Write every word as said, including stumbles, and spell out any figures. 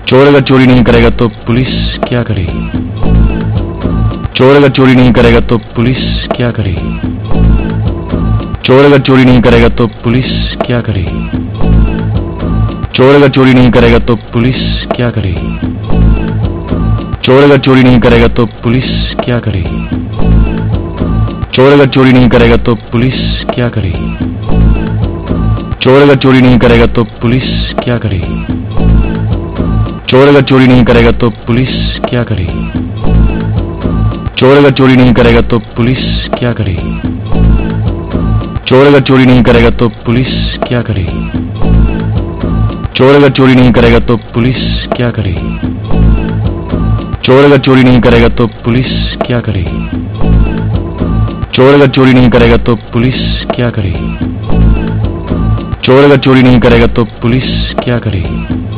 चोर अगर चोरी नहीं करेगा तो पुलिस क्या करेगी? चोर अगर चोरी नहीं करेगा तो पुलिस क्या करेगी? चोर अगर चोरी नहीं करेगा तो पुलिस क्या करेगी? चोर अगर चोरी नहीं करेगा तो पुलिस क्या करेगी? चोर अगर चोरी नहीं करेगा तो पुलिस क्या करेगी? चोर अगर चोरी नहीं करेगा तो पुलिस क्या करेगी? चोर अगर चोरी नहीं करेगा तो पुलिस क्या करेगी? चोर अगर चोरी नहीं करेगा तो पुलिस क्या करेगी? चोर अगर चोरी नहीं करेगा तो पुलिस क्या करेगी? चोर अगर चोरी नहीं करेगा तो पुलिस क्या करेगी? चोर अगर चोरी नहीं करेगा तो पुलिस क्या करेगी? चोर अगर चोरी नहीं करेगा तो पुलिस क्या करेगी? चोर अगर चोरी नहीं करेगा तो पुलिस क्या करेगी? चोर अगर चोरी नहीं करेगा तो पुलिस क्या करेगी?